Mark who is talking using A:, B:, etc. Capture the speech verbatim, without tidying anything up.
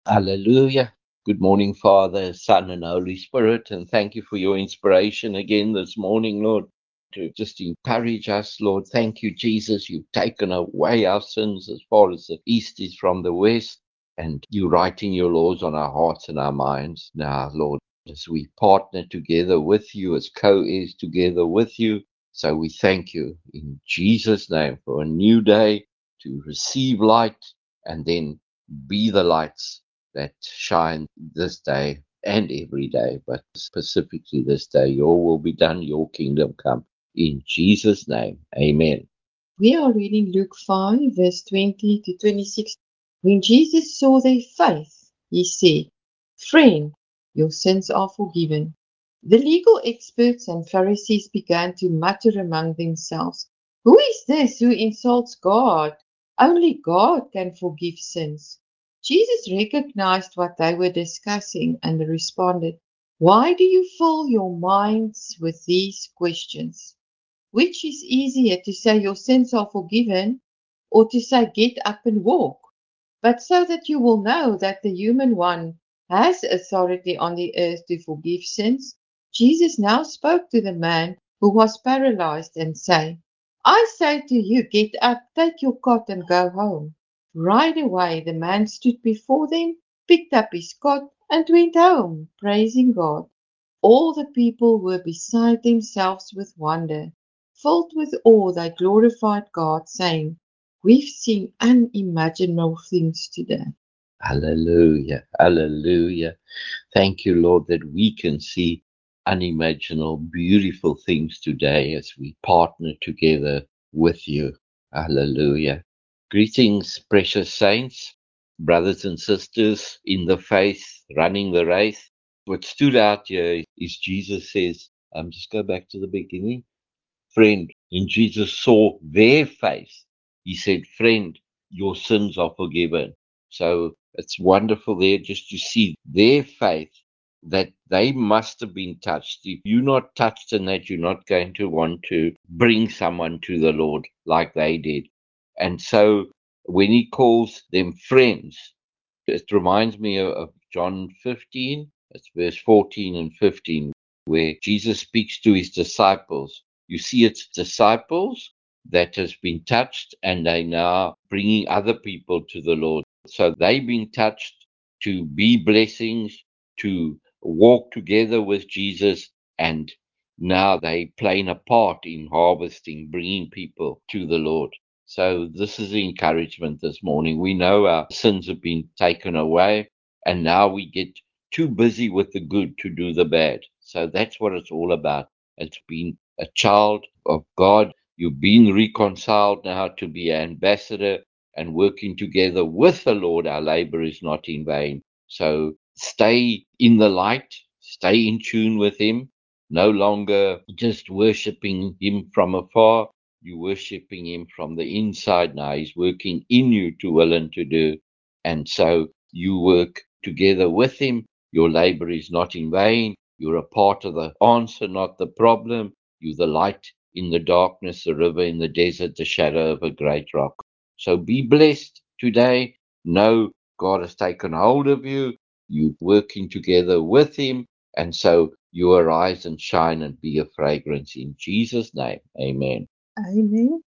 A: Hallelujah. Good morning, Father, Son, and Holy Spirit. And thank you for your inspiration again this morning, Lord, to just encourage us, Lord. Thank you, Jesus. You've taken away our sins as far as the east is from the west. And you're writing your laws on our hearts and our minds now, Lord, as we partner together with you, as co heirs together with you. So we thank you in Jesus' name for a new day to receive light and then be the lights that shine this day and every day, but specifically this day. Your will be done, your kingdom come. In Jesus' name, amen.
B: We are reading Luke five, verse twenty to twenty-six. When Jesus saw their faith, he said, "Friend, your sins are forgiven." The legal experts and Pharisees began to mutter among themselves, "Who is this who insults God? Only God can forgive sins." Jesus recognized what they were discussing and responded, "Why do you fill your minds with these questions? Which is easier to say your sins are forgiven or to say get up and walk? But so that you will know that the human one has authority on the earth to forgive sins, Jesus now spoke to the man who was paralyzed and said, I say to you, get up, take your cot and go home. Right away the man stood before them, picked up his cot and went home, praising God. All the people were beside themselves with wonder. Filled with awe, they glorified God, saying, We've seen unimaginable things today.
A: Hallelujah. Hallelujah. Thank you, Lord, that we can see unimaginable, beautiful things today as we partner together with you. Hallelujah. Greetings, precious saints, brothers and sisters in the faith, running the race. What stood out here is Jesus says, um, just go back to the beginning. Friend, when Jesus saw their faith, he said, Friend, your sins are forgiven. So it's wonderful there just to see their faith that they must have been touched. If you're not touched in that, you're not going to want to bring someone to the Lord like they did. And so when he calls them friends, it reminds me of, of John fifteen, it's verse fourteen and fifteen, where Jesus speaks to his disciples. You see, it's disciples that has been touched and they now bringing other people to the Lord. So they been touched to be blessings, to walk together with Jesus, and now they playing a part in harvesting, bringing people to the Lord. So this is the encouragement this morning. We know our sins have been taken away, and now we get too busy with the good to do the bad. So that's what it's all about. It's been a child of God. You've been reconciled now to be an ambassador and working together with the Lord. Our labor is not in vain. So stay in the light, stay in tune with Him, no longer just worshiping Him from afar. You're worshiping Him from the inside now. He's working in you to will and to do. And so you work together with Him. Your labor is not in vain. You're a part of the answer, not the problem. You're the light in the darkness, the river in the desert, the shadow of a great rock. So be blessed today. Know God has taken hold of you. You're working together with Him. And so you arise and shine and be a fragrance in Jesus' name. Amen.
B: Amen.